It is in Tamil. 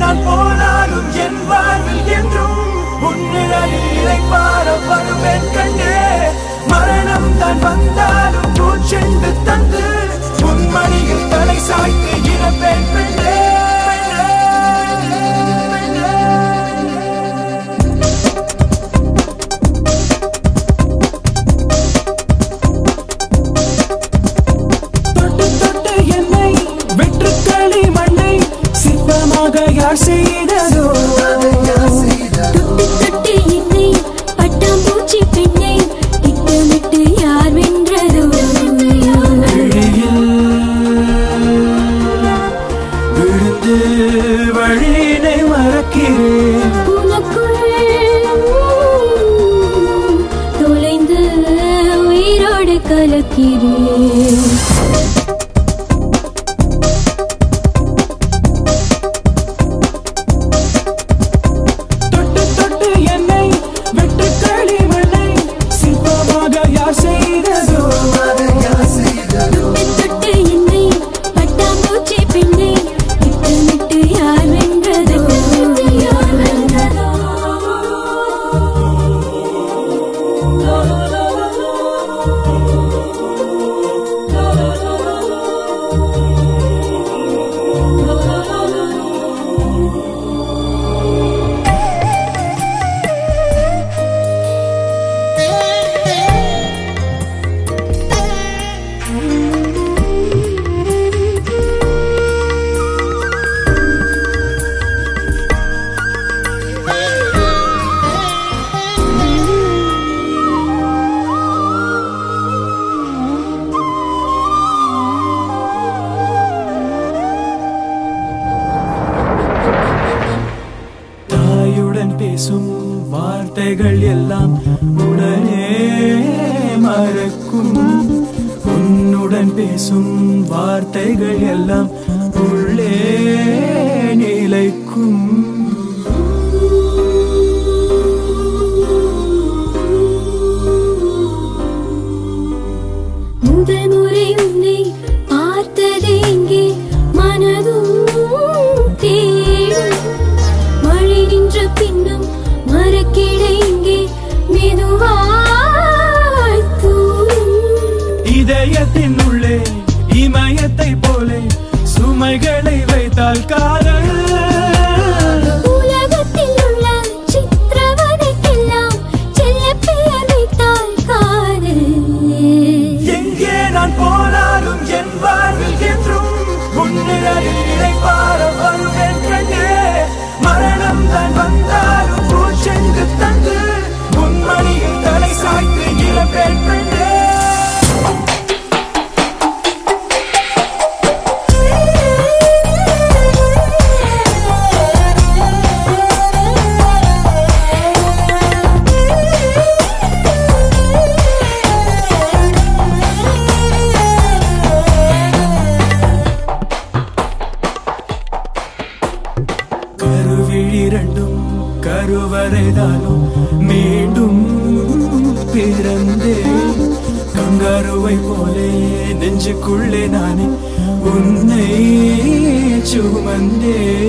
நான் போனாலும் என் வாழ்வில் என்றும் உன்னிழலில் இளைப்பாற வருவேன் கண்ணே. மரணம் தான் வந்தாலும் பூச்செண்டு தந்து உன் மடியில் தலை சாய்த்து இறப்பேன் பெண்ணே. தொட்டு தொட்டு என்னை வெற்று களி மண்ணை சிற்பமாக யார் செய்ததோ? வழியினை மறக்கிறேன் தொலைந்து உயிரோடு கலக்கிறேன். தொட்டு தொட்டு என்னை வெற்று களி மண்ணை சிற்பமாக யார் செய்ததோ? தொட்டு என்னை பட்டாம்பூச்சி பெண்ணை விட்டு யார் வென்றதோ? பேசும் வார்த்தைகள் எல்லாம் உடனே மறக்கும். உன்னுடன் பேசும் வார்த்தைகள் எல்லாம் உள்ளே நிலைக்கும். முதல் முறை உன்னை பார்த்தது எங்கே மனதும் தேடும். மழை நின்ற பின்னும் மரக்கிட இங்கே மெதுவாய் தூரும். இதயத்தின் உள்ளே இமயத்தை போலே சுமைகளை வைத்தால் காதல். உலகத்தில் உள்ள சித்திரவதைக்கெல்லாம் செல்ல பெயர் வைத்தால் காதல். எங்கே நான் போனாலும் என் வாழ்வில் என்றும் உன்னிழலில் இளைப்பாற வருவேன் கண்ணே. மரணம் தான் வந்தாலும் பூச்செண்டு தந்து உன் மடியில் தலை சாய்த்து இறப்பேன் பெண்ணே. கருவிழிரண்டும் கருவறைதானும் மீண்டும் பிறந்தேன். கங்கருவை போலே நெஞ்சுக்குள்ளே நானே உன்னை சுமந்தேன்.